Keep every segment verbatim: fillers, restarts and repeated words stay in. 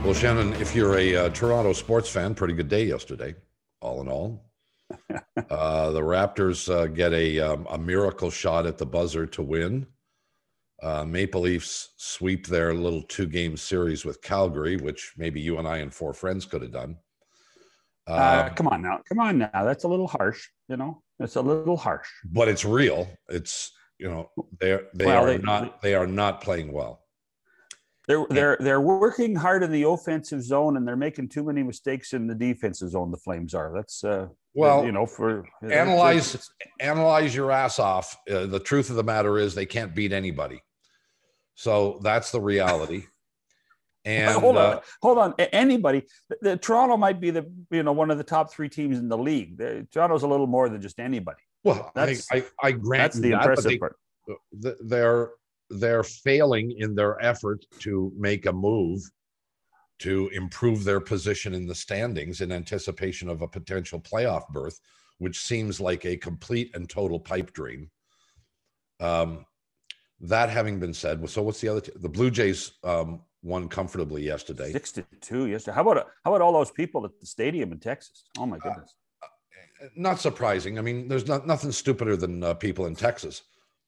Well, Shannon, if you're a uh, Toronto sports fan, pretty good day yesterday, all in all. uh, the Raptors uh, get a, um, a miracle shot at the buzzer to win. Uh, Maple Leafs sweep their little two-game series with Calgary, which maybe you and I and four friends could have done. Uh, uh, come on now. Come on now. That's a little harsh, you know. It's a little harsh. But it's real. It's, you know, they're, they well, are they, not they are not playing well. They're they're they're working hard in the offensive zone, and they're making too many mistakes in the defensive zone. The Flames are. That's uh, well, you know, for analyze it's, it's, analyze your ass off. Uh, the truth of the matter is, they can't beat anybody. So that's the reality. And hold on, uh, hold on. Anybody, the, the Toronto might be the you know one of the top three teams in the league. The, Toronto's a little more than just anybody. Well, that's, I, I, I grant that's the that, impressive they, part. They're they're failing in their effort to make a move to improve their position in the standings in anticipation of a potential playoff berth, which seems like a complete and total pipe dream. Um, that having been said, so what's the other? T- the Blue Jays um, won comfortably yesterday, six to two yesterday. How about how about all those people at the stadium in Texas? Oh my goodness! Uh, not surprising. I mean, there's not nothing stupider than uh, people in Texas.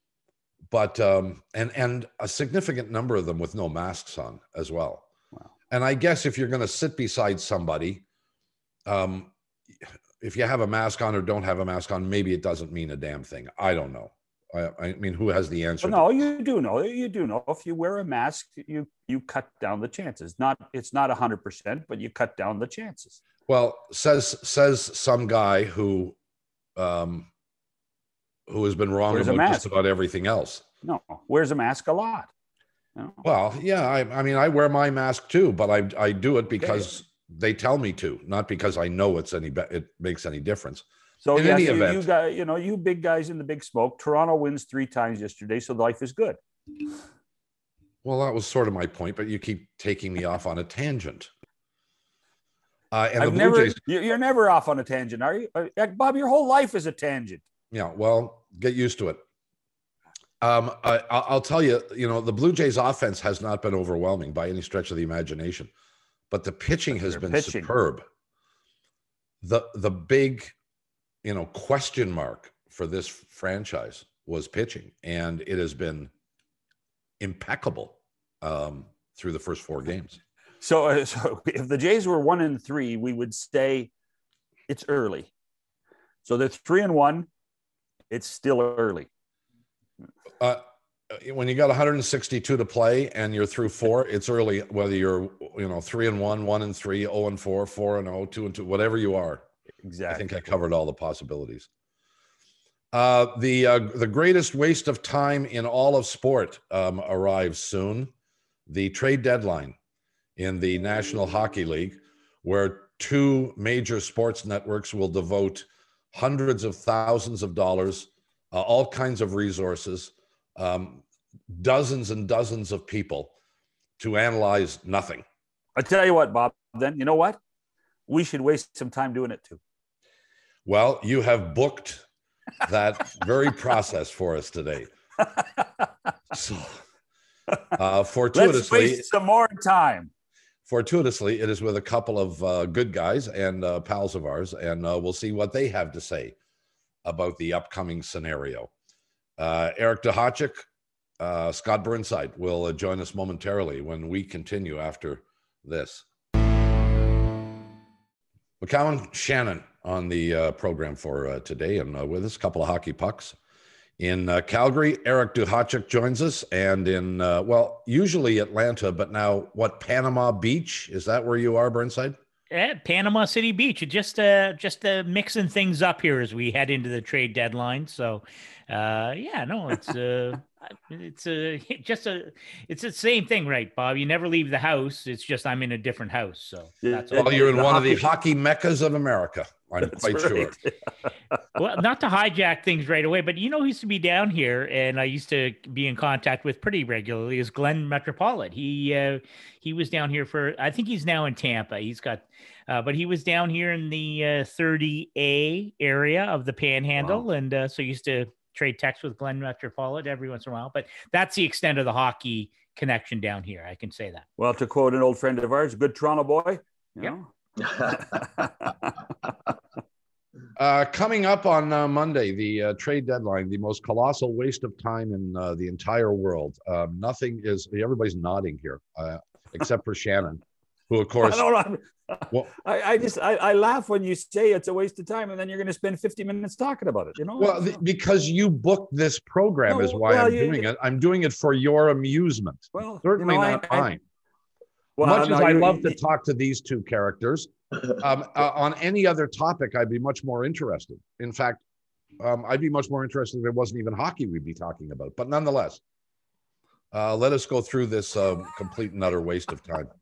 But um, and and a significant number of them with no masks on as well. Wow. And I guess if you're going to sit beside somebody, um, if you have a mask on or don't have a mask on, maybe it doesn't mean a damn thing. I don't know. I, I mean, who has the answer? Well, no, you do know. You do know. If you wear a mask, you you cut down the chances. Not it's not a hundred percent, but you cut down the chances. Well, says says some guy who. Um, who has been wrong about just about everything else. No, wears a mask a lot. No. Well, yeah, I, I mean, I wear my mask too, but I I do it because okay. they tell me to, not because I know it's any it makes any difference. So in yes, any you, event, you got you know you big guys in the big smoke. Toronto wins three times yesterday, so life is good. Well, that was sort of my point, but you keep taking me off on a tangent. Uh, and I've the Blue never, Jays, you're never off on a tangent, are you, Bob? Your whole life is a tangent. Yeah, well, get used to it. Um, I, I'll tell you, you know, the Blue Jays offense has not been overwhelming by any stretch of the imagination, but the pitching has been pitching. superb. The the big, you know, question mark for this franchise was pitching, and it has been impeccable um, through the first four games. So, uh, so if the Jays were one and three, we would say it's early. So they're three and one. It's still early. Uh, when you got one hundred sixty-two to play and you're through four, it's early. Whether you're, you know, three and one, one and three, zero and four, four and zero, two and two, whatever you are. Exactly. I think I covered all the possibilities. Uh, the uh, the greatest waste of time in all of sport um, arrives soon. The trade deadline in the National Hockey League, where two major sports networks will devote hundreds of thousands of dollars, uh, all kinds of resources, um, dozens and dozens of people to analyze nothing. I tell you what, Bob, then, you know what? We should waste some time doing it too. Well, you have booked that very process for us today. So, uh, fortuitously, let's waste some more time. Fortuitously, it is with a couple of uh, good guys and uh, pals of ours, and uh, we'll see what they have to say about the upcoming scenario. Uh, Eric Duhatschek, uh, Scott Burnside will uh, join us momentarily when we continue after this. McCowan Shannon on the uh, program for uh, today, and uh, with us, a couple of hockey pucks. In uh, Calgary, Eric Duhatschek joins us, and in, uh, well, usually Atlanta, but now, what, Panama Beach? Is that where you are, Burnside? Yeah, Panama City Beach. Just uh, just uh, mixing things up here as we head into the trade deadline. So, uh, yeah, no, it's uh, it's uh, just a it's the same thing, right, Bob? You never leave the house. It's just I'm in a different house. So that's well, all. You're in the one hockey- of the hockey meccas of America. I'm That's quite right. sure. Well, not to hijack things right away, but you know who used to be down here, and I used to be in contact with pretty regularly, is Glenn Metropolit. He uh, he was down here for, I think he's now in Tampa. He's got, uh, but he was down here in the uh, thirty A area of the Panhandle, wow. and uh, so used to trade text with Glenn Metropolitan every once in a while, but that's the extent of the hockey connection down here. I can say that. Well, to quote an old friend of ours, good Toronto boy. You Yep. know? Uh, coming up on uh, Monday, the uh, trade deadline, the most colossal waste of time in uh, the entire world. Um, nothing is, everybody's nodding here, uh, except for Shannon, who, of course. I, don't know. Well, I, I just, I, I laugh when you say it's a waste of time and then you're going to spend fifty minutes talking about it, you know? well, the, because you booked this program No, is why well, I'm you- doing it. I'm doing it for your amusement. Well, Certainly you know, not I- I- mine. Well, Much no, as I you- love you- to talk to these two characters, um, uh, on any other topic, I'd be much more interested. In fact, um, I'd be much more interested if it wasn't even hockey we'd be talking about. But nonetheless, uh, let us go through this um, complete and utter waste of time.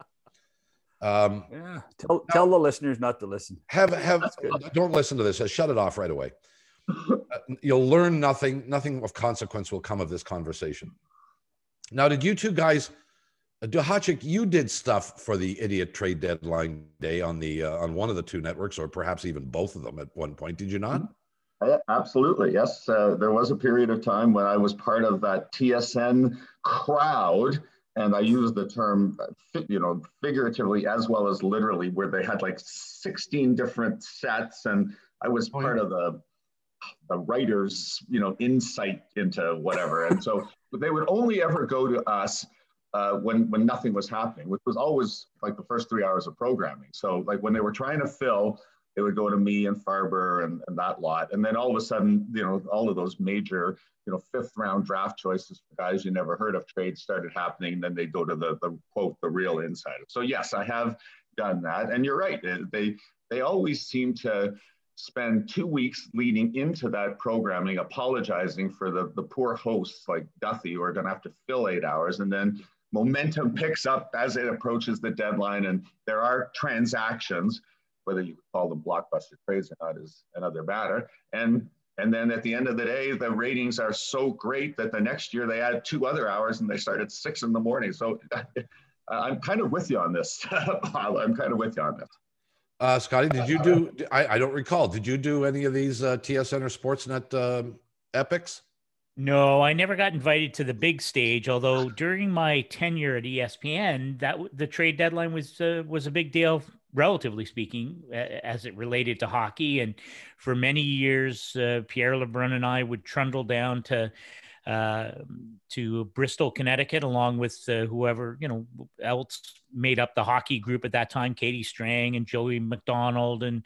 Um, Yeah, tell, tell the listeners not to listen. have have don't listen to this. Uh, Shut it off right away. Uh, you'll learn nothing. Nothing of consequence will come of this conversation. Now, did you two guys? Uh, Duhachik, you did stuff for the Idiot Trade Deadline Day on the uh, on one of the two networks, or perhaps even both of them at one point. Did you not? Yeah, absolutely. Yes. Uh, there was a period of time when I was part of that T S N crowd, and I use the term, you know, figuratively as well as literally, where they had like sixteen different sets, and I was Oh, part yeah. of the the writer's, you know, insight into whatever. And so they would only ever go to us uh, when when nothing was happening, which was always like the first three hours of programming. So like when they were trying to fill, they would go to me and Farber and, and that lot. And then all of a sudden, you know, all of those major, you know, fifth round draft choices for guys you never heard of trades started happening. And then they go to the, the quote, the real insider. So yes, I have done that. And you're right. They, they always seem to spend two weeks leading into that programming, apologizing for the, the poor hosts like Duthie who are going to have to fill eight hours. And then momentum picks up as it approaches the deadline. And there are transactions, whether you call them blockbuster trades or not is another matter. And and then at the end of the day, the ratings are so great that the next year they add two other hours and they start at six in the morning. So I'm kind of with you on this. I'm kind of with you on this. Uh, Scotty, did you do? I, I don't recall. Did you do any of these uh, T S N or Sportsnet um, epics? No, I never got invited to the big stage. Although during my tenure at E S P N, that w- the trade deadline was uh, was a big deal, relatively speaking, uh, as it related to hockey. And for many years, uh, Pierre LeBrun and I would trundle down to uh, to Bristol, Connecticut, along with uh, whoever you know else made up the hockey group at that time, Katie Strang and Joey McDonald, and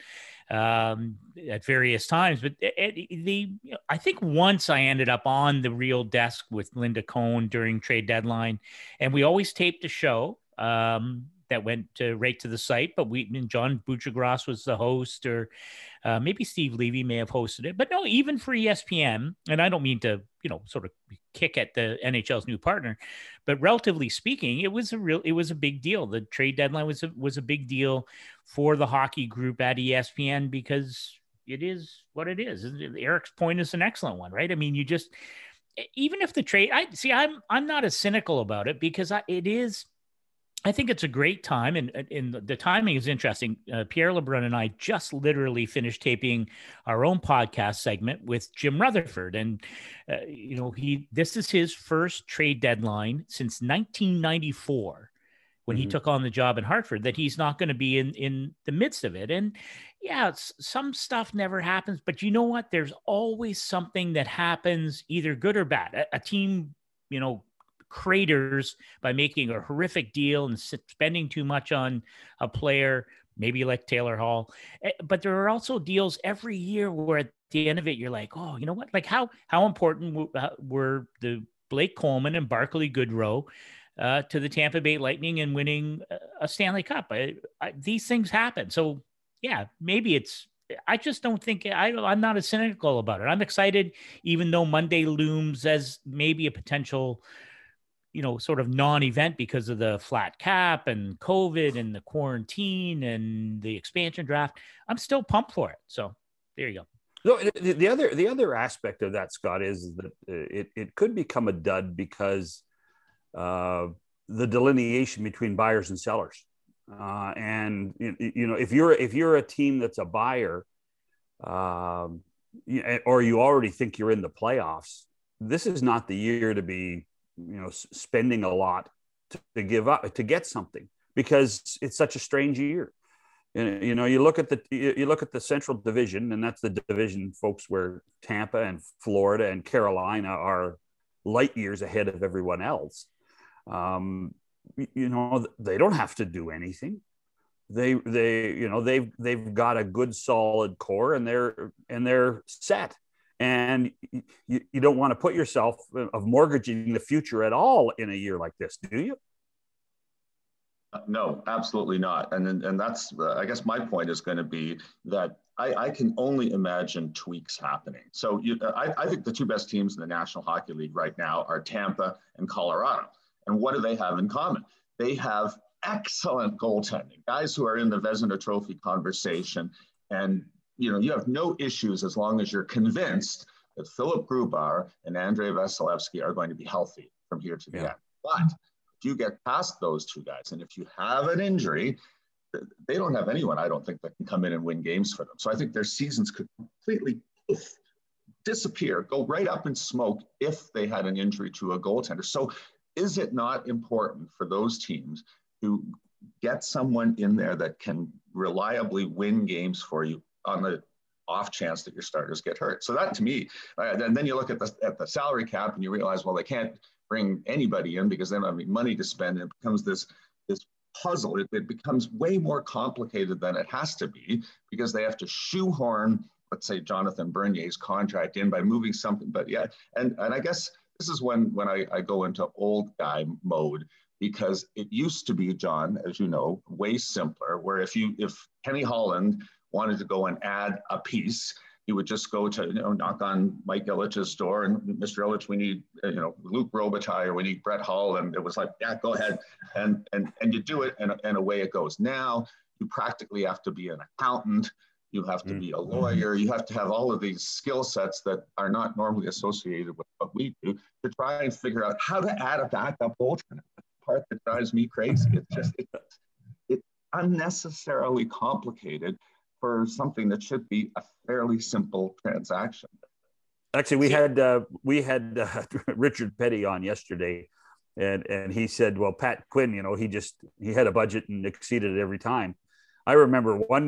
um, at various times. But it, it, the you know, I think once I ended up on the real desk with Linda Cohn during trade deadline, and we always taped a show um, that went to, right to the site. But we and John Buchagras was the host, or uh, maybe Steve Levy may have hosted it. But no, even for E S P N, and I don't mean to you know sort of kick at the N H L's new partner, but relatively speaking, it was a real it was a big deal. The trade deadline was a, was a big deal for the hockey group at E S P N because it is what it is. Eric's point is an excellent one, right? I mean, you just even if the trade, I see, I'm I'm not as cynical about it because I, it is. I think it's a great time, and, and the timing is interesting. Uh, Pierre LeBrun and I just literally finished taping our own podcast segment with Jim Rutherford, and uh, you know he this is his first trade deadline since nineteen ninety-four, when Mm-hmm. he took on the job in Hartford. That he's not going to be in in the midst of it, and yeah, it's, some stuff never happens, but you know what? There's always something that happens, either good or bad. A, a team, you know. craters by making a horrific deal and spending too much on a player, maybe like Taylor Hall. But there are also deals every year where at the end of it, you're like, oh, you know what? Like how how important were the Blake Coleman and Barclay Goodrow uh, to the Tampa Bay Lightning and winning a Stanley Cup? I, I, these things happen. So yeah, maybe it's, I just don't think I, I'm not as cynical about it. I'm excited, even though Monday looms as maybe a potential, you know, sort of non-event because of the flat cap and COVID and the quarantine and the expansion draft. I'm still pumped for it. So there you go. No, the, the other the other aspect of that, Scott, is that it, it could become a dud because uh, the delineation between buyers and sellers. Uh, and you, you know, if you're if you're a team that's a buyer, um, or you already think you're in the playoffs, this is not the year to be, you know, spending a lot to, to give up, to get something, because it's such a strange year. And, you know, you look at the, you look at the Central Division, and that's the division, folks, where Tampa and Florida and Carolina are light years ahead of everyone else. Um, you know, they don't have to do anything. They, they, you know, they've, they've got a good solid core, and they're, and they're set. And you, you don't want to put yourself of mortgaging the future at all in a year like this, do you? No, absolutely not. And and that's, uh, I guess my point is going to be that I, I can only imagine tweaks happening. So you, I, I think the two best teams in the National Hockey League right now are Tampa and Colorado. And what do they have in common? They have excellent goaltending, guys who are in the Vezina Trophy conversation. And, you know, you have no issues as long as you're convinced that Philip Grubauer and Andrei Vasilevsky are going to be healthy from here to the yeah. end. But you get past those two guys, and if you have an injury, they don't have anyone, I don't think, that can come in and win games for them. So I think their seasons could completely poof, disappear, go right up in smoke if they had an injury to a goaltender. So is it not important for those teams to get someone in there that can reliably win games for you on the off chance that your starters get hurt? So that, to me, uh, and then you look at the at the salary cap and you realize, well, they can't bring anybody in because they don't have any money to spend, and it becomes this this puzzle. It, it becomes way more complicated than it has to be, because they have to shoehorn, let's say, Jonathan Bernier's contract in by moving something. But yeah, and and I guess this is when when I, I go into old guy mode, because it used to be, John, as you know, way simpler, where if you if Kenny Holland wanted to go and add a piece, he would just go to, you know, knock on Mike Ilitch's door, and Mister Ilitch, we need, you know, Luke Robitaille, or we need Brett Hull. And it was like, yeah, go ahead. And and and you do it, and, and away it goes. Now, you practically have to be an accountant. You have to be a lawyer. You have to have all of these skill sets that are not normally associated with what we do, to try and figure out how to add a backup goaltender. The part that drives me crazy. It's just, it, it's unnecessarily complicated for something that should be a fairly simple transaction. Actually, we had uh, we had uh, Richard Petty on yesterday, and and he said, well, Pat Quinn, you know, he just he had a budget and exceeded it every time. I remember one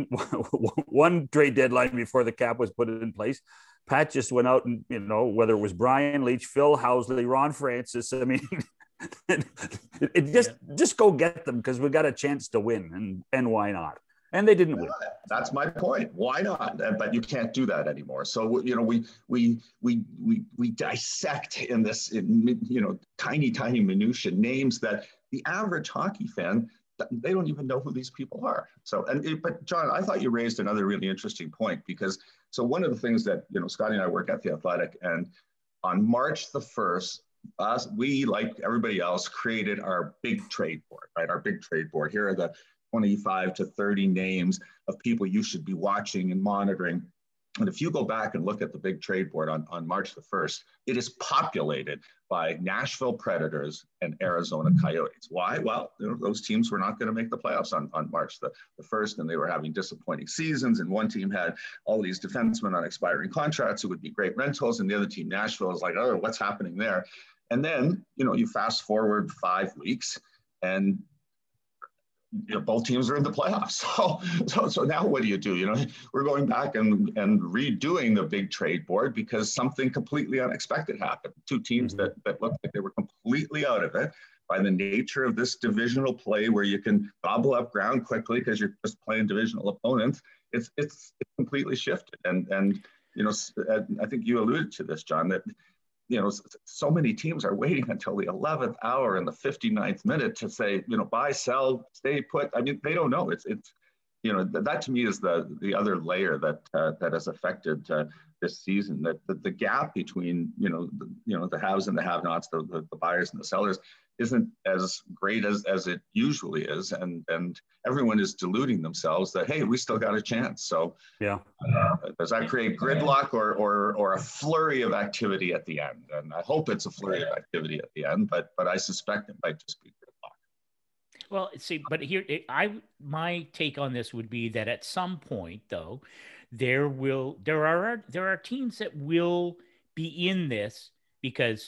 one trade deadline before the cap was put in place, Pat just went out and, you know, whether it was Brian Leach, Phil Housley, Ron Francis, I mean, it, it just yeah. just go get them, because we got a chance to win, and and why not? And they didn't win. That's my point. Why not? But you can't do that anymore. So, you know, we we we we we dissect in this, in, you know, tiny tiny minutia names that the average hockey fan, they don't even know who these people are. So, and but John, I thought you raised another really interesting point, because so one of the things that, you know, Scotty and I work at The Athletic, and on March the first, us we, like everybody else, created our big trade board, right? Our big trade board. Here are the twenty-five to thirty names of people you should be watching and monitoring. And if you go back and look at the big trade board on, on March the first, it is populated by Nashville Predators and Arizona Coyotes. Why? Well, you know, those teams were not going to make the playoffs on, on March the, the first, and they were having disappointing seasons. And one team had all these defensemen on expiring contracts who would be great rentals, and the other team, Nashville, is like, oh, what's happening there? And then, you know, you fast forward five weeks, and you know, both teams are in the playoffs. So, so, so now what do you do? You know, we're going back and, and redoing the big trade board because something completely unexpected happened. Two teams mm-hmm. that, that looked like they were completely out of it by the nature of this divisional play, where you can gobble up ground quickly because you're just playing divisional opponents. It's, it's, it's completely shifted. And, and, you know, I think you alluded to this, John, that, you know, so many teams are waiting until the eleventh hour and the fifty-ninth minute to say, you know, buy, sell, stay put. I mean, they don't know. It's, it's, you know, that, that to me is the the other layer that uh, that has affected uh, this season. That the, the gap between, you know, the, you know, the haves and the have-nots, the, the the buyers and the sellers, isn't as great as as it usually is, and and everyone is deluding themselves that, hey, we still got a chance. So yeah, uh, does that create gridlock or or or a flurry of activity at the end? And I hope it's a flurry of activity at the end, but but I suspect it might just be gridlock. Well, see, but here I my take on this would be that at some point, though, there will there are there are teams that will be in this because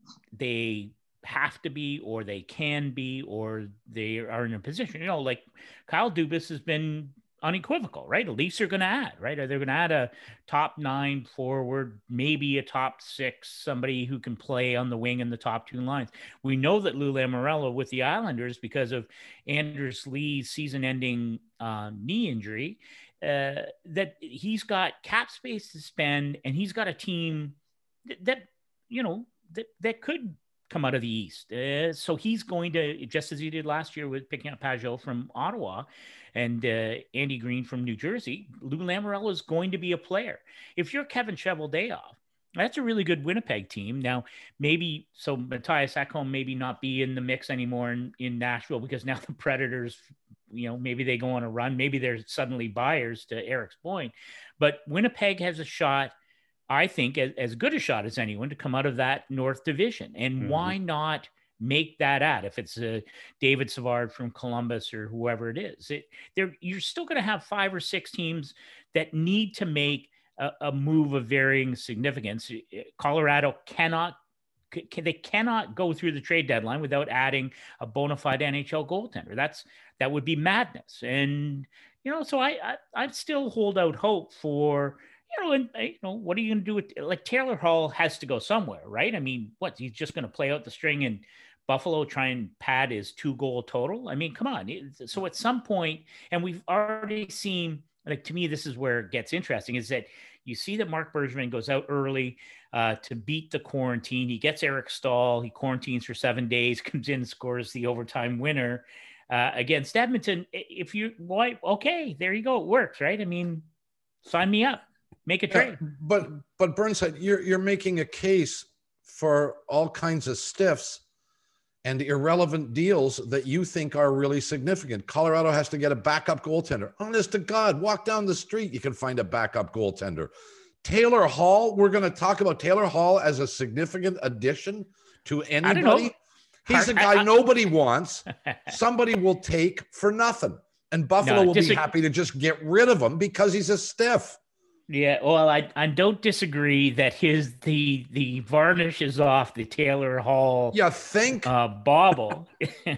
they have to be, or they can be, or they are in a position. You know, like Kyle Dubas has been unequivocal, right? The Leafs are going to add, right? Are they going to add a top nine forward, maybe a top six, somebody who can play on the wing in the top two lines? We know that Lou Lamoriello with the Islanders, because of Anders Lee's season-ending uh, knee injury, uh, that he's got cap space to spend, and he's got a team that, that you know, that, that could come out of the East. Uh, so he's going to, just as he did last year with picking up Pajot from Ottawa and uh, Andy Green from New Jersey, Lou Lamoriello is going to be a player. If you're Kevin Cheveldayoff, that's a really good Winnipeg team. Now, maybe, so Matthias Ekholm maybe not be in the mix anymore in, in Nashville, because now the Predators, you know, maybe they go on a run. Maybe they're suddenly buyers, to Eric's point. But Winnipeg has a shot, I think, as, as good a shot as anyone to come out of that North Division. And mm-hmm. why not make that ad? If it's a David Savard from Columbus or whoever it is, it, you're still going to have five or six teams that need to make a, a move of varying significance. Colorado cannot, can, they cannot go through the trade deadline without adding a bona fide N H L goaltender. That's, that would be madness. And, you know, so I, I, I'd still hold out hope for, you know, and you know, what are you going to do with, like, Taylor Hall has to go somewhere, right? I mean, what, he's just going to play out the string in Buffalo, try and pad his two goal total? I mean, come on. So at some point, and we've already seen, like, to me, this is where it gets interesting, is that you see that Mark Bergevin goes out early uh, to beat the quarantine. He gets Eric Stahl. He quarantines for seven days, comes in, scores the overtime winner uh, against Edmonton. If you, why, okay, there you go. It works, right? I mean, sign me up. Make a trade. Yeah, but but Burnside, you're you're making a case for all kinds of stiffs and irrelevant deals that you think are really significant. Colorado has to get a backup goaltender. Honest to God, walk down the street, you can find a backup goaltender. Taylor Hall, we're going to talk about Taylor Hall as a significant addition to anybody. He's a guy I, I, nobody wants. Somebody will take for nothing. And Buffalo no, will be happy to just get rid of him because he's a stiff. Yeah, well, I, I don't disagree that his the the varnish is off the Taylor Hall. You think? Uh, bauble,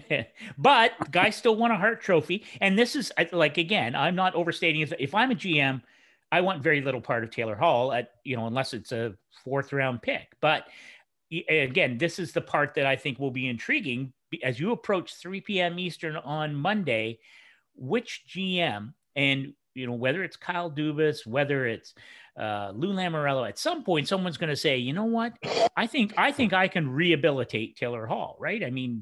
but guys still won a Hart Trophy, and this is, like, again, I'm not overstating it. If I'm a G M, I want very little part of Taylor Hall, at you know, unless it's a fourth round pick. But again, this is the part that I think will be intriguing as you approach three p.m. Eastern on Monday. Which G M, and you know, whether it's Kyle Dubas, whether it's uh, Lou Lamoriello, at some point, someone's going to say, you know what? I think I think I can rehabilitate Taylor Hall, right? I mean,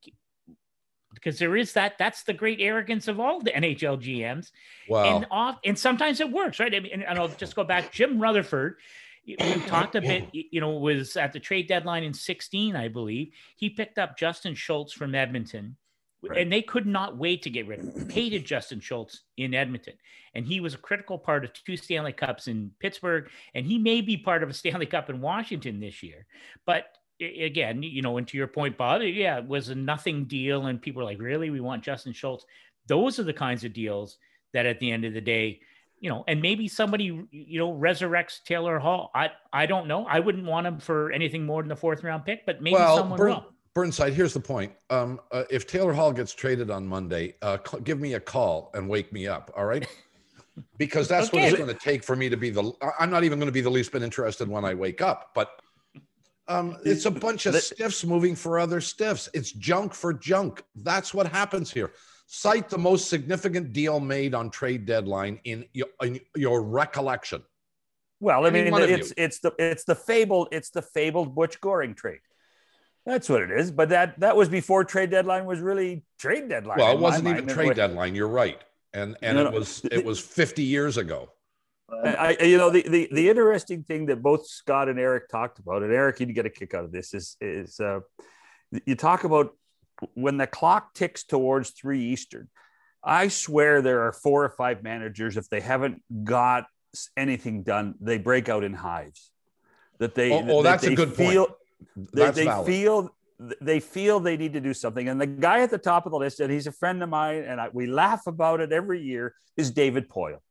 because there is that. That's the great arrogance of all the N H L G Ms. Wow. And off, and sometimes it works, right? I mean, and, and I'll just go back. Jim Rutherford, we talked a bit, you know, was at the trade deadline in sixteen, I believe. He picked up Justin Schultz from Edmonton. Right. And they could not wait to get rid of him. Hated Justin Schultz in Edmonton. And he was a critical part of two Stanley Cups in Pittsburgh. And he may be part of a Stanley Cup in Washington this year. But again, you know, and to your point, Bob, yeah, it was a nothing deal. And people were like, really? We want Justin Schultz? Those are the kinds of deals that at the end of the day, you know, and maybe somebody, you know, resurrects Taylor Hall. I, I don't know. I wouldn't want him for anything more than the fourth round pick, but maybe well, someone Bur- will. Burnside, here's the point. Um, uh, if Taylor Hall gets traded on Monday, uh, cl- give me a call and wake me up, all right? Because that's okay. What it's going to take for me to be the – I'm not even going to be the least bit interested when I wake up. But um, it's a bunch of stiffs moving for other stiffs. It's junk for junk. That's what happens here. Cite the most significant deal made on trade deadline in your, in your recollection. Well, I mean, it's it's the it's the fabled it's the fabled Butch Goring trade. That's what it is. But that that was before trade deadline was really trade deadline. Well, it wasn't even trade deadline. You're right. And and no, it was it was fifty years ago. I, you know, the, the the interesting thing that both Scott and Eric talked about, and Eric, you'd get a kick out of this, is is uh, you talk about when the clock ticks towards three Eastern. I swear there are four or five managers, if they haven't got anything done, they break out in hives. That they oh, oh that that's they a good feel, point. They, they feel they feel they need to do something. And the guy at the top of the list, and he's a friend of mine, and I, we laugh about it every year, is David Poile.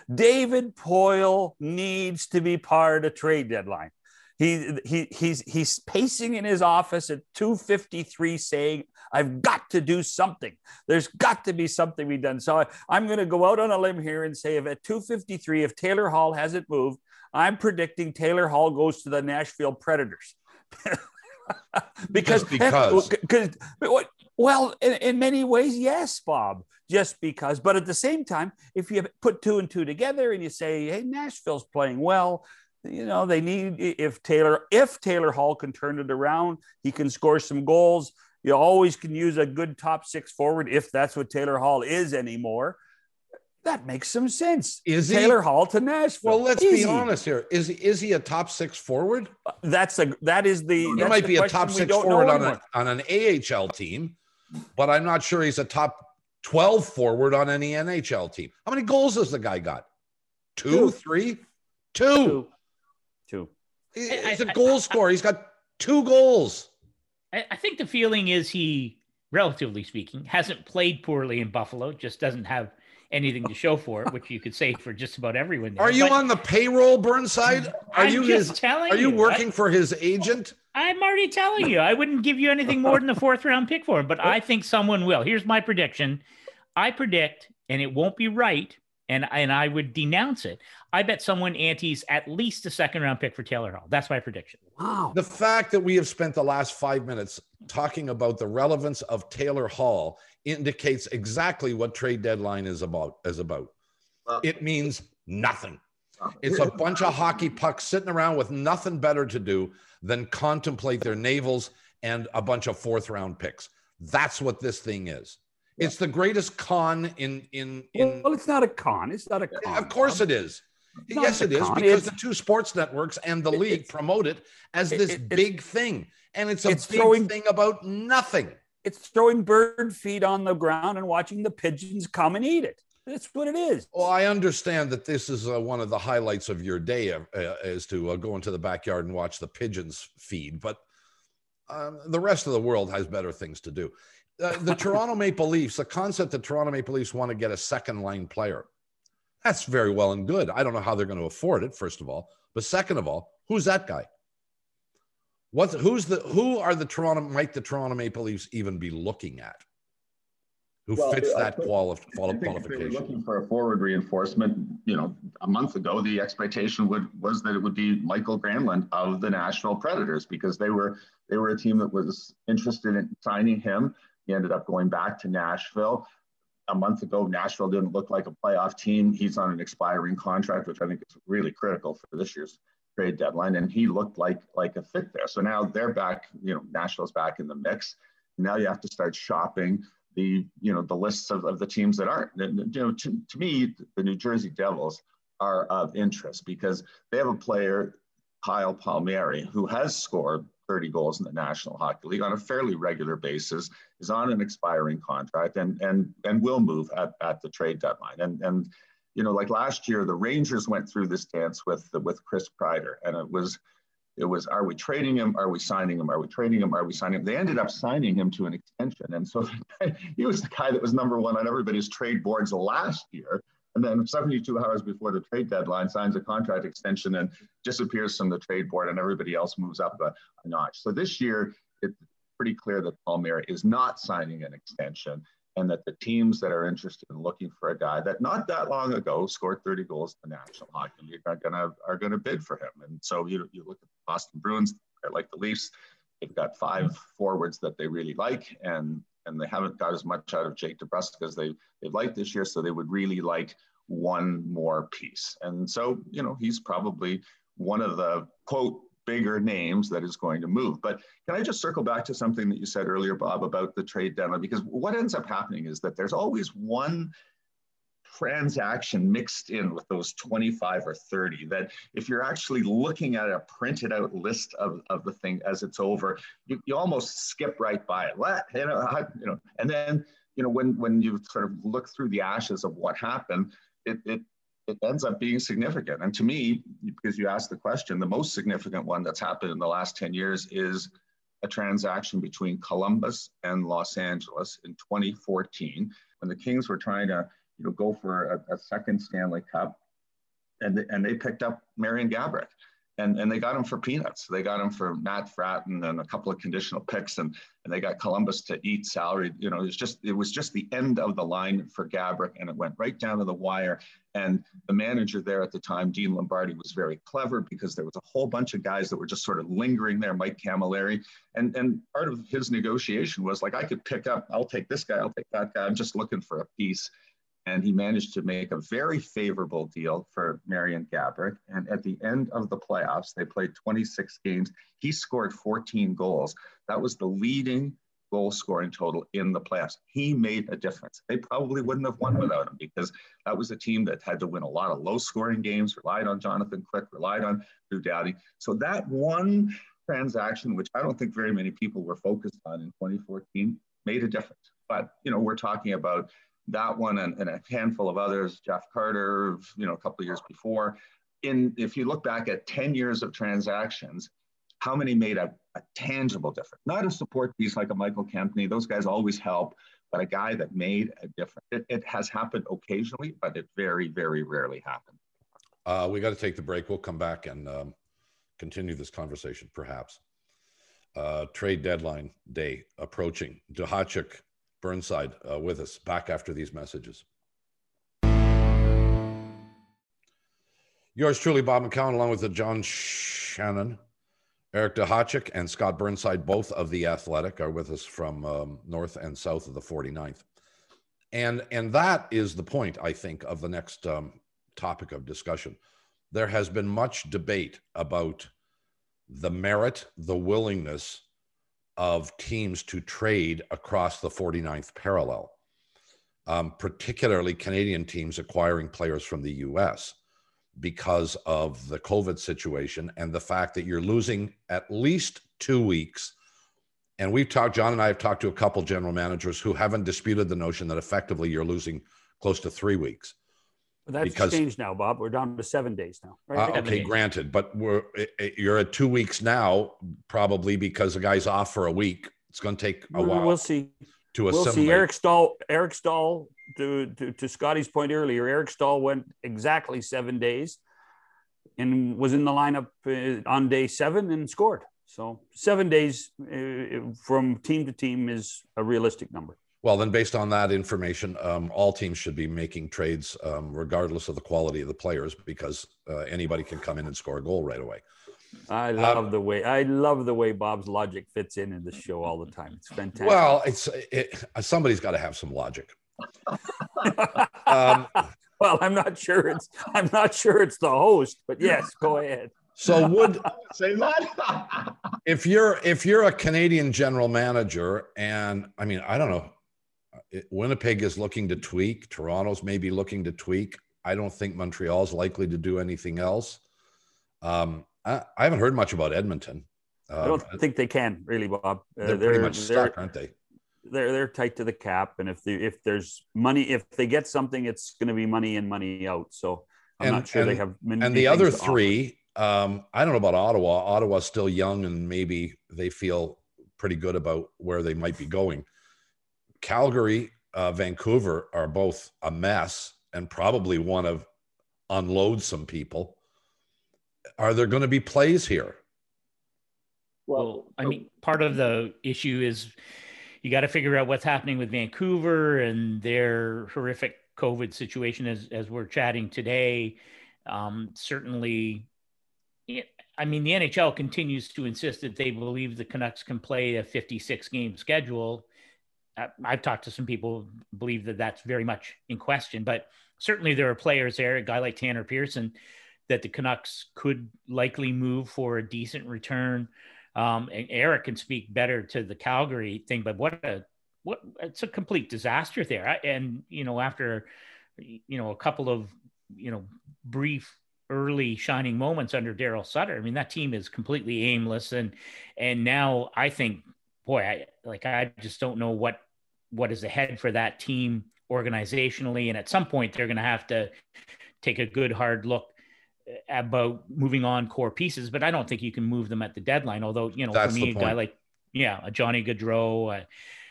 David Poile needs to be part of trade deadline. He, he, he's, he's pacing in his office at two fifty-three saying, I've got to do something. There's got to be something be done. So I, I'm going to go out on a limb here and say if at two fifty-three, if Taylor Hall hasn't moved, I'm predicting Taylor Hall goes to the Nashville Predators. because, Just because. because well, in, in many ways, yes, Bob, just because. But at the same time, if you put two and two together and you say, hey, Nashville's playing well, you know, they need, if Taylor, if Taylor Hall can turn it around, he can score some goals. You always can use a good top six forward if that's what Taylor Hall is anymore. That makes some sense. Is he? Taylor Hall to Nashville? Well, let's Easy. be honest here. Is he, is he a top six forward? That's a that is the. He that's might the be a top six forward on, a, on an A H L team, but I'm not sure he's a top twelve forward on any N H L team. How many goals has the guy got? Two, Two. three, two. Two. Two. He's a goal scorer. He's got two goals. I, I think the feeling is he, relatively speaking, hasn't played poorly in Buffalo, just doesn't have anything to show for it, which you could say for just about everyone there. Are you But on the payroll, Burnside? Are I'm you just his, telling Are you you, working I- for his agent? I'm already telling you, I wouldn't give you anything more than the fourth round pick for him, but I think someone will. Here's my prediction. I predict, and it won't be right, and, and I would denounce it. I bet someone antes at least a second round pick for Taylor Hall. That's my prediction. Wow. The fact that we have spent the last five minutes talking about the relevance of Taylor Hall indicates exactly what trade deadline is about. Is about. Well, It means nothing. It's a bunch of hockey pucks sitting around with nothing better to do than contemplate their navels and a bunch of fourth round picks. That's what this thing is. It's the greatest con in in in. Well, it's not a con. It's not a con. Of course it is. It's not Yes, a it is, con. because It's- the two sports networks and the It- league it's- promote it as it- this it- it's- big thing. And it's a it's big throwing- thing about nothing. It's throwing bird feed on the ground and watching the pigeons come and eat it. That's what it is. Well, I understand that this is uh, one of the highlights of your day uh, uh, is to uh, go into the backyard and watch the pigeons feed, but um, the rest of the world has better things to do. Uh, the Toronto Maple Leafs, the concept that Toronto Maple Leafs want to get a second line player, that's very well and good. I don't know how they're going to afford it, first of all, but second of all, who's that guy? What's who's the who are the Toronto might the Toronto Maple Leafs even be looking at? Who Well, fits I that think- quali- I think if they were qualification? looking for a forward reinforcement, you know, a month ago, the expectation would was that it would be Michael Granlund of the Nashville Predators, because they were they were a team that was interested in signing him. He ended up going back to Nashville. A month ago, Nashville didn't look like a playoff team. He's on an expiring contract, which I think is really critical for this year's trade deadline, and he looked like like a fit there. So now they're back. You know, Nashville's back in the mix. Now you have to start shopping the you know the lists of, of the teams that aren't. And, you know, to, to me, the New Jersey Devils are of interest because they have a player, Kyle Palmieri, who has scored thirty goals in the National Hockey League on a fairly regular basis, is on an expiring contract, and and and will move at, at the trade deadline. And and you know, like last year, the Rangers went through this dance with with Chris Kreider, and it was. It was, are we trading him? Are we signing him? Are we trading him? Are we signing him? They ended up signing him to an extension. And so he was the guy that was number one on everybody's trade boards last year. And then seventy-two hours before the trade deadline, signs a contract extension and disappears from the trade board, and everybody else moves up a, a notch. So this year, it's pretty clear that Palmieri is not signing an extension, and that the teams that are interested in looking for a guy that not that long ago scored thirty goals in the National Hockey League are gonna are gonna bid for him. And so you you look at the Boston Bruins, they're like the Leafs, they've got five forwards that they really like, and and they haven't got as much out of Jake DeBrusk as they they've liked this year. So they would really like one more piece. And so you know he's probably one of the quote bigger names that is going to move. But can I just circle back to something that you said earlier, Bob, about the trade deadline? Because what ends up happening is that there's always one transaction mixed in with those twenty-five or thirty that if you're actually looking at a printed out list of, of the thing as it's over, you, you almost skip right by it. What, you know, I, you know, and then, you know, when, when you sort of look through the ashes of what happened, it, it, it ends up being significant. And to me, because you asked the question, the most significant one that's happened in the last ten years is a transaction between Columbus and Los Angeles in twenty fourteen, when the Kings were trying to, you know, go for a, a second Stanley Cup. and and they picked up Marian Gaborik. And, and they got him for peanuts. They got him for Matt Fratton and a couple of conditional picks, and, and they got Columbus to eat salary. You know, it was just it was just the end of the line for Gaborik, and it went right down to the wire. And the manager there at the time, Dean Lombardi, was very clever because there was a whole bunch of guys that were just sort of lingering there. Mike Camilleri, and and part of his negotiation was like, I could pick up, I'll take this guy, I'll take that guy. I'm just looking for a piece. And he managed to make a very favorable deal for Marian Gaborik. And at the end of the playoffs, they played twenty-six games. He scored fourteen goals. That was the leading goal scoring total in the playoffs. He made a difference. They probably wouldn't have won without him because that was a team that had to win a lot of low scoring games, relied on Jonathan Quick, relied on Drew Doughty. So that one transaction, which I don't think very many people were focused on in twenty fourteen, made a difference. But, you know, we're talking about that one and, and a handful of others, Jeff Carter, you know, a couple of years before. In if you look back at ten years of transactions, how many made a, a tangible difference? Not a support piece like a Michael Kempney. Those guys always help, but a guy that made a difference. It, it has happened occasionally, but it very, very rarely happened. Uh, we got to take the break. We'll come back and um, continue this conversation, perhaps. Uh, trade deadline day approaching. Duhatschek, Burnside uh, with us, back after these messages. Yours truly, Bob McCown, along with the John Shannon, Eric Duhatschek, and Scott Burnside, both of The Athletic, are with us from um, north and south of the forty-ninth. And, and that is the point, I think, of the next um, topic of discussion. There has been much debate about the merit, the willingness of teams to trade across the forty-ninth parallel, um, particularly Canadian teams acquiring players from the U S because of the COVID situation and the fact that you're losing at least two weeks. And we've talked, John and I have talked to a couple general managers who haven't disputed the notion that effectively you're losing close to three weeks. That's because, changed now, Bob. We're down to seven days now. Right? Uh, okay, granted, but we're you're at two weeks now, probably because the guy's off for a week. It's going to take a while. We'll see. To we'll assimilate. see. Eric Stahl. Eric Stahl. To, to to Scotty's point earlier, Eric Stahl went exactly seven days, and was in the lineup uh, on day seven and scored. So seven days uh, from team to team is a realistic number. Well, then based on that information, um, all teams should be making trades um, regardless of the quality of the players, because uh, anybody can come in and score a goal right away. I love um, the way I love the way Bob's logic fits in in the show all the time. It's fantastic. Well, it's it, somebody's got to have some logic. um, well, I'm not sure it's I'm not sure it's the host, but yes, go ahead. So would say that if you're if you're a Canadian general manager, and I mean, I don't know. Winnipeg is looking to tweak. Toronto's maybe looking to tweak. I don't think Montreal's likely to do anything else. Um, I, I haven't heard much about Edmonton. Um, I don't think they can really, Bob. Uh, they're, they're pretty much stuck, aren't they? They're they're tight to the cap, and if they, if there's money, if they get something, it's going to be money in, money out. So I'm and, not sure and, they have. Many and the other three, um, I don't know about Ottawa. Ottawa's still young, and maybe they feel pretty good about where they might be going. Calgary, uh, Vancouver are both a mess and probably want to unload some people. Are there going to be plays here? Well, I mean, part of the issue is you got to figure out what's happening with Vancouver and their horrific COVID situation as, as we're chatting today. Um, certainly, I mean, the N H L continues to insist that they believe the Canucks can play a fifty-six game schedule. I've talked to some people who believe that that's very much in question, but certainly there are players there, a guy like Tanner Pearson, that the Canucks could likely move for a decent return. Um, and Eric can speak better to the Calgary thing, but what a, what it's a complete disaster there. And, you know, after, you know, a couple of, you know, brief early shining moments under Daryl Sutter, I mean, that team is completely aimless. And, and now I think, boy, I like, I just don't know what, what is ahead for that team organizationally. And at some point they're going to have to take a good hard look about moving on core pieces, but I don't think you can move them at the deadline. Although, you know, That's for me, a guy like, yeah, a Johnny Gaudreau, uh,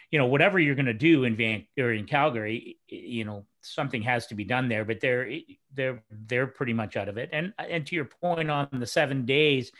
you know, whatever you're going to do in Van or in Calgary, you know, something has to be done there, but they're, they're, they're pretty much out of it. And, and to your point on the seven days,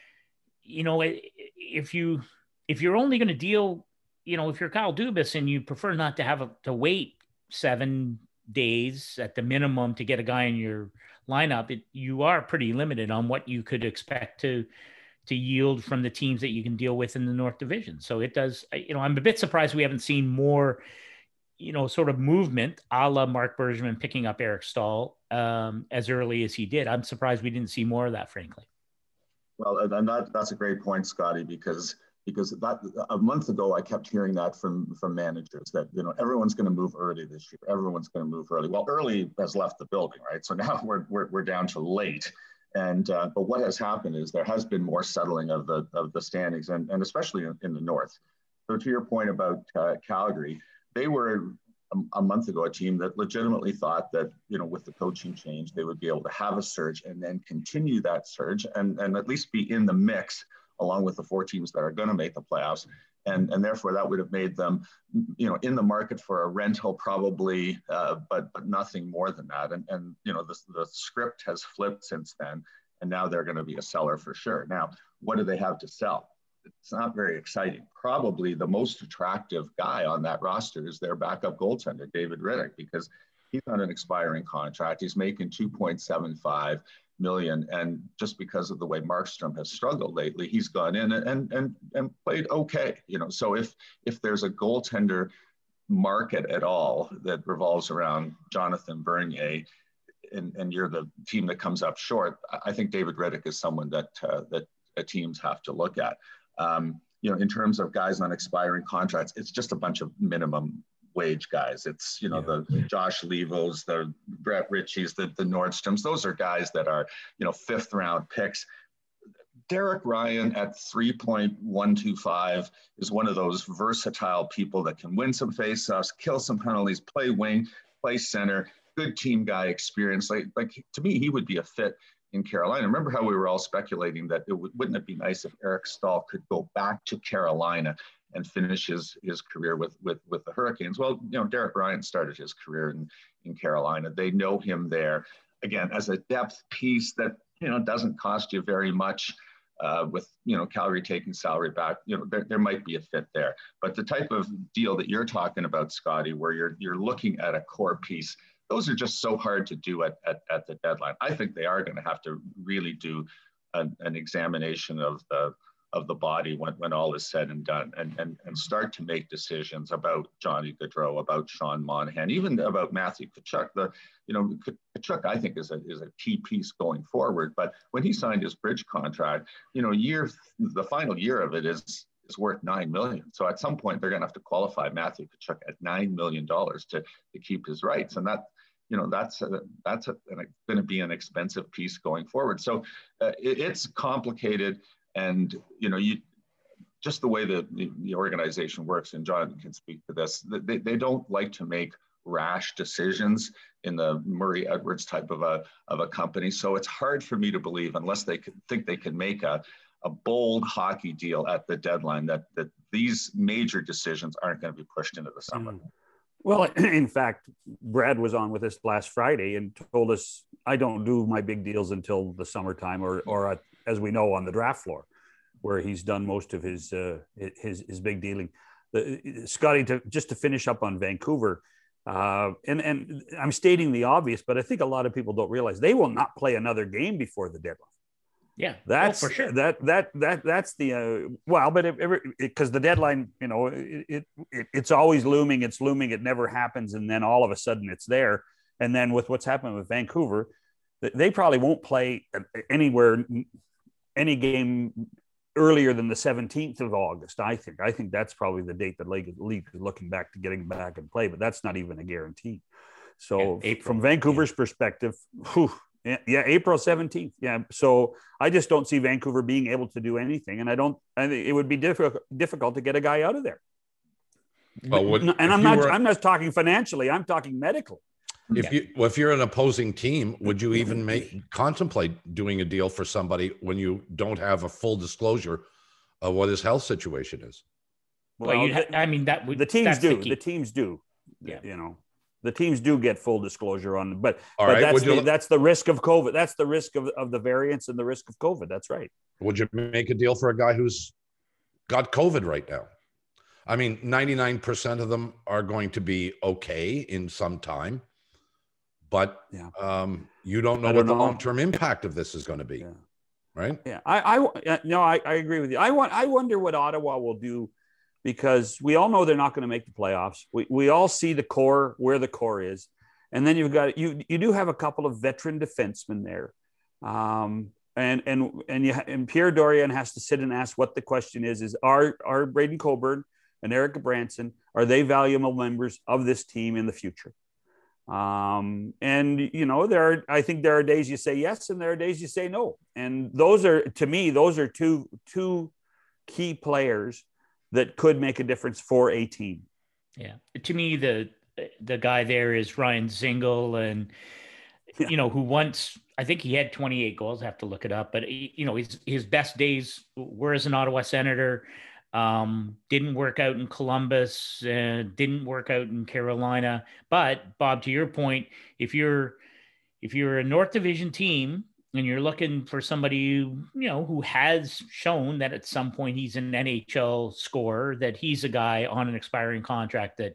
you know, if you, if you're only going to deal, you know, if you're Kyle Dubas and you prefer not to have a, to wait seven days at the minimum to get a guy in your lineup, it, you are pretty limited on what you could expect to, to yield from the teams that you can deal with in the North Division. So it does, you know, I'm a bit surprised we haven't seen more, you know, sort of movement a la Mark Bergevin picking up Eric Staal um, as early as he did. I'm surprised we didn't see more of that, frankly. Well, and that, that's a great point, Scotty, because because that a month ago, I kept hearing that from, from managers that, you know, everyone's going to move early this year. Everyone's going to move early. Well, early has left the building, right? So now we're, we're, we're down to late. And, uh, but what has happened is there has been more settling of the, of the standings, and, and especially in, in the North. So to your point about uh, Calgary, they were a, a month ago a team that legitimately thought that, you know, with the coaching change, they would be able to have a surge and then continue that surge and, and at least be in the mix along with the four teams that are going to make the playoffs. And, and therefore that would have made them, you know, in the market for a rental probably, uh, but but nothing more than that. And, and you know, the, the script has flipped since then, and now they're going to be a seller for sure. Now, what do they have to sell? It's not very exciting. Probably the most attractive guy on that roster is their backup goaltender, David Rittich, because he's on an expiring contract. He's making two point seven five million, and just because of the way Markstrom has struggled lately, he's gone in and and and played okay. You know, so if if there's a goaltender market at all that revolves around Jonathan Bernier, and and you're the team that comes up short, I think David Rittich is someone that uh, that uh, teams have to look at. Um, you know, in terms of guys on expiring contracts, it's just a bunch of minimum wage guys. It's, you know, yeah. the Josh Levos, the Brett Ritchies, the, the Nordstroms. Those are guys that are, you know, fifth round picks. Derek Ryan at three point one two five is one of those versatile people that can win some faceoffs, kill some penalties, play wing, play center, good team guy experience. Like, like to me, he would be a fit in Carolina. Remember how we were all speculating that it would, wouldn't it be nice if Eric Staal could go back to Carolina and finish his, his career with, with, with the Hurricanes? Well, you know, Derek Ryan started his career in, in Carolina. They know him there, again, as a depth piece that, you know, doesn't cost you very much uh, with, you know, Calgary taking salary back. You know, there, there might be a fit there. But the type of deal that you're talking about, Scotty, where you're, you're looking at a core piece, those are just so hard to do at, at, at the deadline. I think they are going to have to really do an, an examination of the of the body when, when all is said and done, and, and, and start to make decisions about Johnny Gaudreau, about Sean Monahan, even about Matthew Tkachuk. The, you know, Tkachuk, I think, is a, is a key piece going forward. But when he signed his bridge contract, you know, year, the final year of it is, is worth nine million dollars. So at some point, they're going to have to qualify Matthew Tkachuk at nine million dollars to, to keep his rights. And that, you know, that's a, that's a, going to be an expensive piece going forward. So uh, it, it's complicated. And, you know, you just the way that the, the organization works, and John can speak to this, they, they don't like to make rash decisions in the Murray Edwards type of a, of a company. So it's hard for me to believe, unless they could think they can make a, a bold hockey deal at the deadline, that, that these major decisions aren't going to be pushed into the summer. Well, in fact, Brad was on with us last Friday and told us, I don't do my big deals until the summertime, or, or at, as we know, on the draft floor, where he's done most of his uh, his, his big dealing. The, Scotty, to, just to finish up on Vancouver, uh, and, and I'm stating the obvious, but I think a lot of people don't realize they will not play another game before the deadline. Yeah, that's oh, for sure. That that that that's the uh, well, but because the deadline, you know, it, it, it it's always looming. It's looming. It never happens, and then all of a sudden it's there. And then with what's happened with Vancouver, they probably won't play anywhere any game earlier than the seventeenth of August. I think. I think that's probably the date that league, league is looking back to getting back and play, but that's not even a guarantee. So yeah, from Vancouver's yeah. perspective, whew, Yeah, yeah, April seventeenth. Yeah. So I just don't see Vancouver being able to do anything. And I don't, I think it would be difficult, difficult to get a guy out of there. Well, what, and I'm not, were, I'm not talking financially. I'm talking medically. If yeah. you, well, if you're an opposing team, would you even make, contemplate doing a deal for somebody when you don't have a full disclosure of what his health situation is? Well, well you ha- I mean that would, the teams that's do. The, the teams do. Yeah. You know, the teams do get full disclosure on, but All but right. that's Would you the, look- that's the risk of COVID. That's the risk of, of the variants and the risk of COVID. That's right. Would you make a deal for a guy who's got COVID right now? I mean, ninety-nine percent of them are going to be okay in some time, but Yeah. um, you don't know I what don't the know. long-term impact of this is going to be, Yeah. right? Yeah, I, I, no, I, I agree with you. I want, I wonder what Ottawa will do, because we all know they're not going to make the playoffs. We, we all see the core, where the core is, and then you've got you, you do have a couple of veteran defensemen there, um, and and and you and Pierre Dorian has to sit and ask what the question is: is are are Braden Coburn and Eric Branson, are they valuable members of this team in the future? Um, and you know, there are, I think there are days you say yes, and there are days you say no. And those are, to me, those are two, two key players that could make a difference for a team. Yeah. To me, the, the guy there is Ryan Zingle, and, Yeah. you know, who once, I think he had twenty-eight goals. I have to look it up, but he, you know, his, his best days were as an Ottawa Senator. Um, didn't work out in Columbus, uh, didn't work out in Carolina. But Bob, to your point, if you're if you're a North Division team and you're looking for somebody who, you know, who has shown that at some point he's an N H L scorer, that he's a guy on an expiring contract that,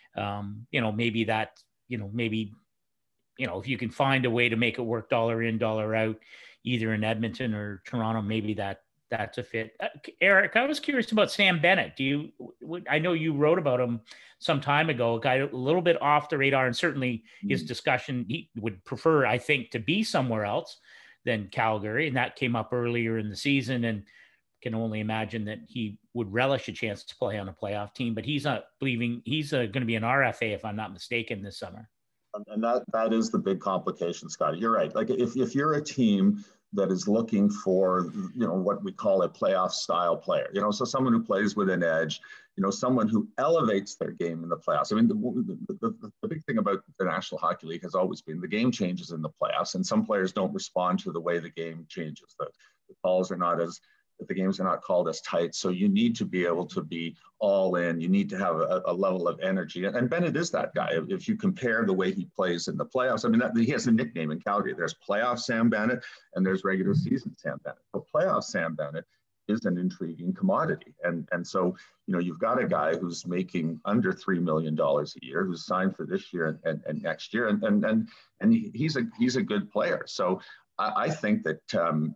um, you know, maybe that, you know, maybe, you know, if you can find a way to make it work dollar in, dollar out, either in Edmonton or Toronto, maybe that. That's a fit. Uh, Eric, I was curious about Sam Bennett. Do you, w- I know you wrote about him some time ago, a guy a little bit off the radar, and certainly his discussion, he would prefer, I think, to be somewhere else than Calgary. And that came up earlier in the season, and can only imagine that he would relish a chance to play on a playoff team, but he's not believing he's uh, going to be an R F A, if I'm not mistaken, this summer. And that that is the big complication, Scotty. You're right. Like if, if you're a team that is looking for, you know, what we call a playoff style player, you know, so someone who plays with an edge, you know, someone who elevates their game in the playoffs. I mean, the, the, the, the big thing about the National Hockey League has always been the game changes in the playoffs, and some players don't respond to the way the game changes. The, the calls are not as, the games are not called as tight. So you need to be able to be all in. You need to have a, a level of energy. And Bennett is that guy. If you compare the way he plays in the playoffs, I mean, that, he has a nickname in Calgary. There's playoff Sam Bennett and there's regular season Sam Bennett. But playoff Sam Bennett is an intriguing commodity. And, and so, you know, you've got a guy who's making under three million dollars a year, who's signed for this year and, and, and next year. And, and, and, and he's a, he's a good player. So I, I think that, um,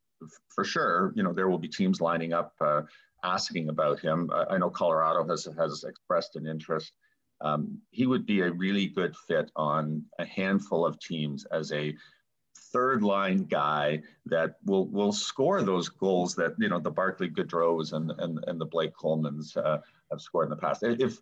for sure, you know, there will be teams lining up uh, asking about him. I, I know Colorado has has expressed an interest. Um, he would be a really good fit on a handful of teams as a third line guy that will will score those goals that, you know, the Barclay Goodrows and and and the Blake Colemans uh, have scored in the past. If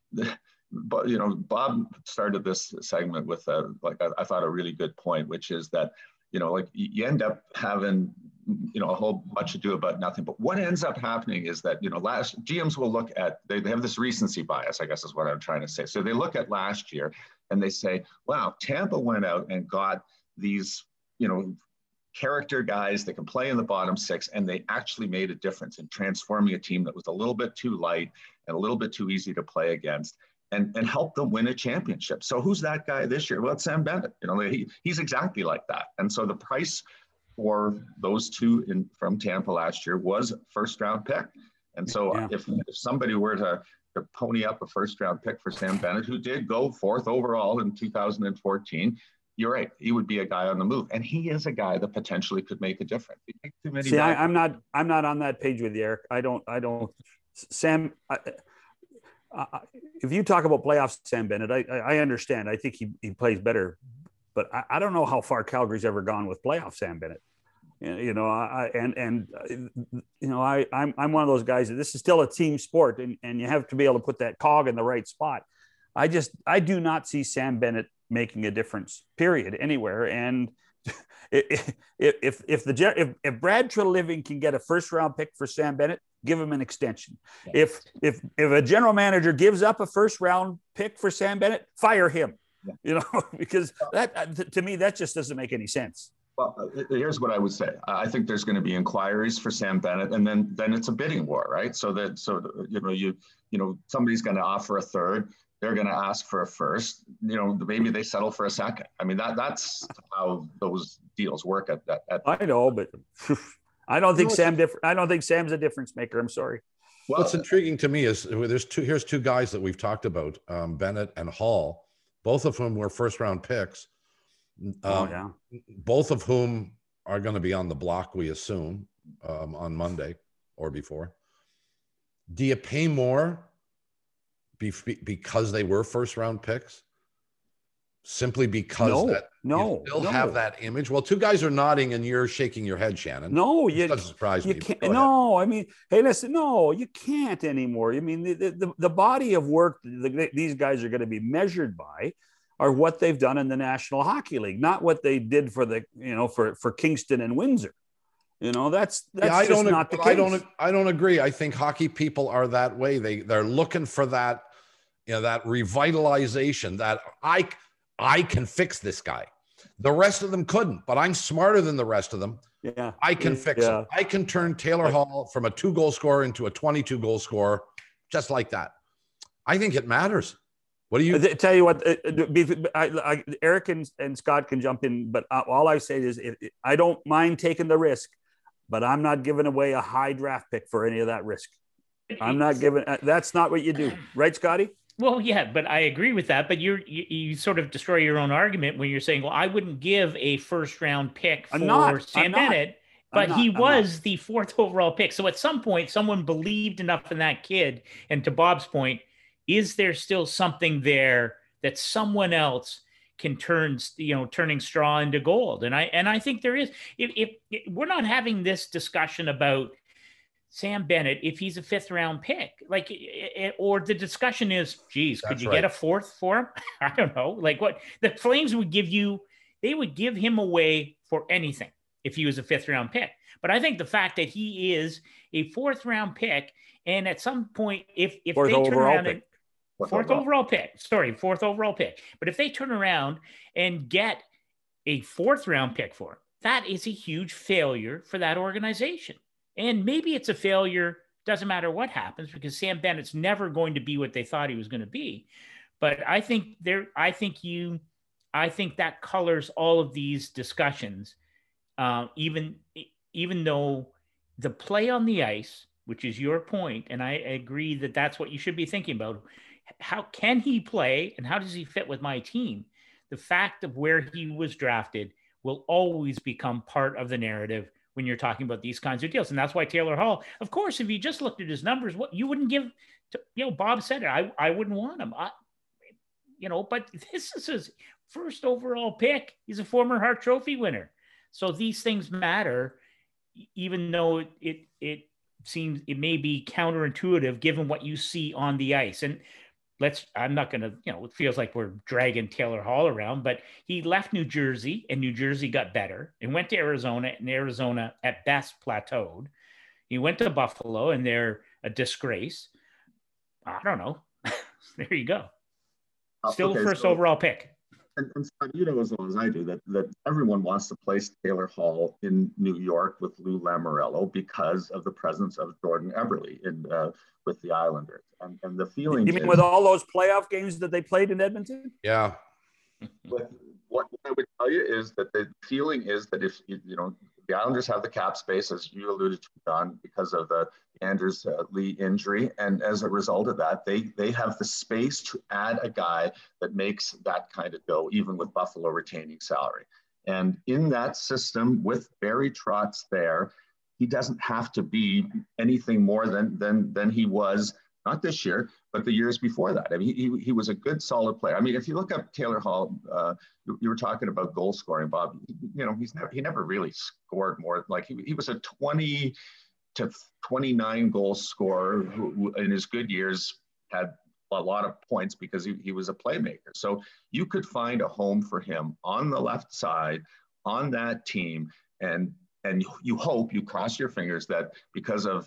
but you know, Bob started this segment with a, like I, I thought a really good point, which is that, you know, like you end up having, you know, a whole bunch ado about nothing. But what ends up happening is that, you know, last G Ms will look at, they, they have this recency bias, I guess is what I'm trying to say. So they look at last year and they say, wow, Tampa went out and got these, you know, character guys that can play in the bottom six, and they actually made a difference in transforming a team that was a little bit too light and a little bit too easy to play against, and, and help them win a championship. So who's that guy this year? Well, it's Sam Bennett. You know, he, he's exactly like that. And so the price for those two in from Tampa last year was a first round pick. And so yeah. if, if somebody were to, to pony up a first round pick for Sam Bennett, who did go fourth overall in two thousand fourteen, you're right, he would be a guy on the move. And he is a guy that potentially could make a difference. Too many See, I, I'm not, I'm not on that page with you, Eric. I don't, I don't, Sam, I, I, if you talk about playoffs, Sam Bennett, I, I understand. I think he, he plays better, but I, I don't know how far Calgary's ever gone with playoff Sam Bennett. You know, I, and, and, you know, I, I'm, I'm one of those guys that this is still a team sport, and, and you have to be able to put that cog in the right spot. I just, I do not see Sam Bennett making a difference, period, anywhere. And if, if, if the, if, if Brad Treliving can get a first round pick for Sam Bennett, give him an extension. If, if, if a general manager gives up a first round pick for Sam Bennett, fire him, yeah. you know, because that, to me, that just doesn't make any sense. Well, here's what I would say. I think there's going to be inquiries for Sam Bennett, and then then it's a bidding war, right? So that so you know you you know somebody's going to offer a third, they're going to ask for a first. You know, maybe they settle for a second. I mean, that that's how those deals work. At that, at, I know, but I don't think No, Sam. Diff- I don't think Sam's a difference maker. I'm sorry. well, What's intriguing to me is there's two. Here's two guys that we've talked about, um, Bennett and Hall, both of whom were first round picks. Um, Oh yeah. Both of whom are going to be on the block, we assume, um, on Monday or before. Do you pay more be- because they were first round picks? Simply because No, that no, you still no. have that image? Well, two guys are nodding and you're shaking your head, Shannon. No, Which you doesn't surprise you me. can't. Go ahead. No, I mean, hey, listen, no, you can't anymore. I mean, the the, the body of work that these guys are going to be measured by are what they've done in the National Hockey League, not what they did for the you know for for Kingston and Windsor. You know, that's that's yeah, I just don't, not the case. I don't, I don't agree. I think hockey people are that way. They they're looking for that, you know, that revitalization. That I I can fix this guy. The rest of them couldn't, but I'm smarter than the rest of them. Yeah, I can fix yeah. it. I can turn Taylor Hall from a two goal scorer into a twenty-two goal scorer, just like that. I think it matters. What do you I tell you what? I, I, Eric and, and Scott can jump in, but all I say is it, it, I don't mind taking the risk, but I'm not giving away a high draft pick for any of that risk. I'm not giving. That's not what you do, right, Scotty? Well, yeah, but I agree with that. But you're, you you sort of destroy your own argument when you're saying, well, I wouldn't give a first round pick for I'm not. Sam I'm not. Bennett, but I'm he not. I'm was not. the fourth overall pick. So at some point, someone believed enough in that kid. And to Bob's point, is there still something there that someone else can turn, you know, turning straw into gold? And I and I think there is. If, if, if we're not having this discussion about Sam Bennett, if he's a fifth round pick, like, it, or the discussion is, geez, could That's you right. get a fourth for him? I don't know. Like, what the Flames would give you, they would give him away for anything if he was a fifth round pick. But I think the fact that he is a fourth round pick, and at some point, if if Fourth they turn overall around pick. and Fourth fourth overall. overall pick, sorry, fourth overall pick. But if they turn around and get a fourth round pick for him, that is a huge failure for that organization. And maybe it's a failure, doesn't matter what happens, because Sam Bennett's never going to be what they thought he was going to be. But I think there, I think you, I think that colors all of these discussions, uh, even, even though the play on the ice, which is your point, and I agree that that's what you should be thinking about. How can he play and how does he fit with my team? The fact of where he was drafted will always become part of the narrative when you're talking about these kinds of deals. And that's why Taylor Hall, of course, if you just looked at his numbers, what you wouldn't give to, you know, Bob said it, I, I wouldn't want him. I, you know, but this is his first overall pick. He's a former Hart Trophy winner. So these things matter, even though it, it, it seems, it may be counterintuitive given what you see on the ice. And let's, I'm not going to, you know, it feels like we're dragging Taylor Hall around, but he left New Jersey and New Jersey got better and went to Arizona, and Arizona at best plateaued. He went to Buffalo and they're a disgrace. I don't know. There you go. Still Okay, the first so- overall pick. And, and Scott, you know as well as I do that that everyone wants to place Taylor Hall in New York with Lou Lamoriello because of the presence of Jordan Eberle in uh, with the Islanders, and and the feeling You mean is, with all those playoff games that they played in Edmonton? Yeah. with, what I would tell you is that the feeling is that if you, you know the Islanders have the cap space, as you alluded to, John, because of the Anders uh, Lee injury, and as a result of that, they they have the space to add a guy that makes that kind of go, even with Buffalo retaining salary. And in that system, with Barry Trotz there, he doesn't have to be anything more than than than he was, not this year, but the years before that. I mean, he, he, he was a good, solid player. I mean, if you look up Taylor Hall, uh, you, you were talking about goal scoring, Bob. You know, he's never he never really scored more. Like he, he was a twenty to twenty-nine goal scorer who, who in his good years had a lot of points because he, he was a playmaker. So you could find a home for him on the left side on that team, and and you hope, you cross your fingers that because of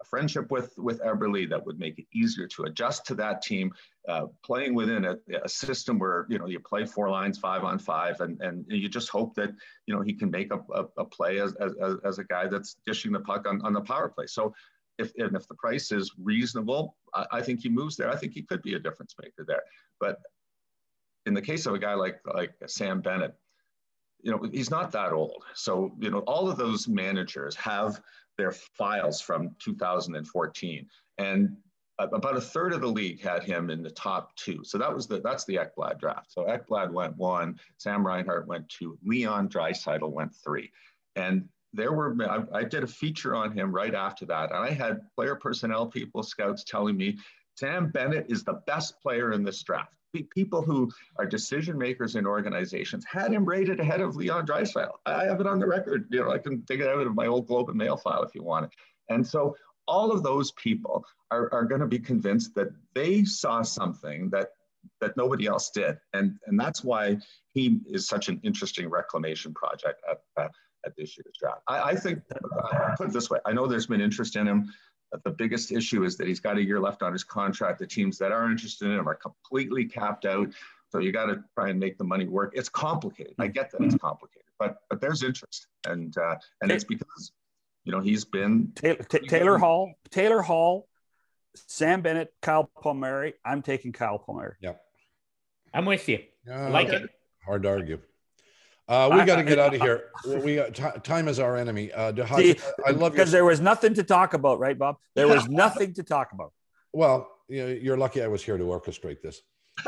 a friendship with, with Eberle that would make it easier to adjust to that team, uh, playing within a, a system where, you know, you play four lines, five on five, and, and you just hope that, you know, he can make a, a, a play as, as, as a guy that's dishing the puck on, on the power play. So if, and if the price is reasonable, I, I think he moves there. I think he could be a difference maker there. But in the case of a guy like, like Sam Bennett, you know, he's not that old. So, you know, all of those managers have their files from two thousand fourteen, and about a third of the league had him in the top two. So that was the, that's the Ekblad draft. So Ekblad went one, Sam Reinhart went two, Leon Draisaitl went three. And there were, I, I did a feature on him right after that. And I had player personnel people, scouts telling me, Sam Bennett is the best player in this draft. People who are decision makers in organizations had him rated ahead of Leon Draisaitl. I have it on the record. You know, I can dig it out of my old Globe and Mail file if you want it. And so all of those people are, are going to be convinced that they saw something that that nobody else did. And, and that's why he is such an interesting reclamation project at, uh, at this year's draft. I, I think, uh, put it this way, I know there's been interest in him. The biggest issue is that he's got a year left on his contract. The teams that are interested in him are completely capped out. So you got to try and make the money work. It's complicated. I get that it's complicated, but but there's interest, and uh, and it's because, you know, he's been Taylor, T- Taylor Hall, Taylor Hall, Sam Bennett, Kyle Palmieri. I'm taking Kyle Palmieri. Yeah, I'm with you. Uh, like okay. it. Hard to argue. Uh, we got to get out of here. We got t- time is our enemy. Uh, See, I love because your... there was nothing to talk about, right, Bob? There was nothing to talk about. Well, you know, you're lucky I was here to orchestrate this.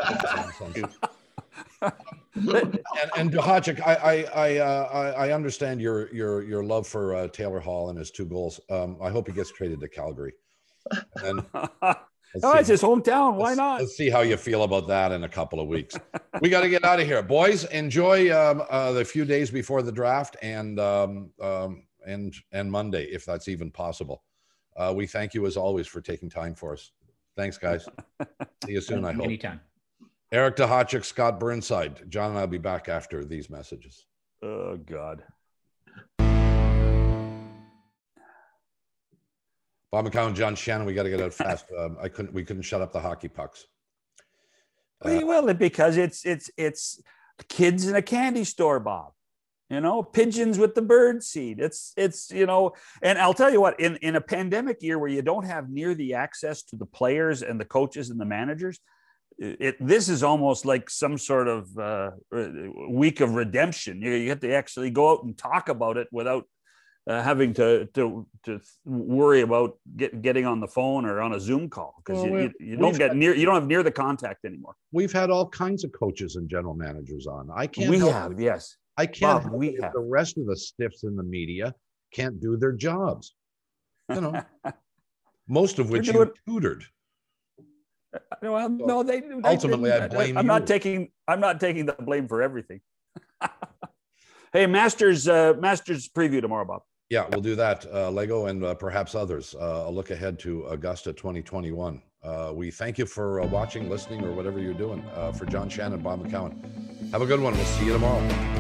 and and Duhajic, I I I, uh, I I understand your your your love for uh, Taylor Hall and his two goals. Um, I hope he gets traded to Calgary. And then oh, it's his hometown. Why let's, not? Let's see how you feel about that in a couple of weeks. We got to get out of here, boys. Enjoy um, uh, the few days before the draft and um, um, and and Monday, if that's even possible. Uh, we thank you as always for taking time for us. Thanks, guys. See you soon. I hope. Anytime. Eric Duhajic, Scott Burnside. John and I'll be back after these messages. Oh God. Bob McCown, John Shannon, we got to get out fast. Um, I couldn't. We couldn't shut up the hockey pucks. Uh, well, because it's it's it's kids in a candy store, Bob. You know, pigeons with the bird seed. It's it's you know, and I'll tell you what. In in a pandemic year where you don't have near the access to the players and the coaches and the managers, it this is almost like some sort of uh, week of redemption. You you have to actually go out and talk about it without Uh, having to to to worry about get, getting on the phone or on a Zoom call because well, you, you, you don't get had, near you don't have near the contact anymore. We've had all kinds of coaches and general managers on. I can't. We have yes. I can't. Bob, we have. The rest of the stiffs in the media can't do their jobs. You know, most of which you tutored. Well, no, they ultimately I blame. I'm you. not taking. I'm not taking the blame for everything. Hey, Masters uh, Masters preview tomorrow, Bob. Yeah, we'll do that. Uh, Lego and uh, perhaps others. Uh, a look ahead to Augusta twenty twenty-one. Uh, we thank you for uh, watching, listening, or whatever you're doing. Uh, for John Shannon, Bob McCown. Have a good one. We'll see you tomorrow.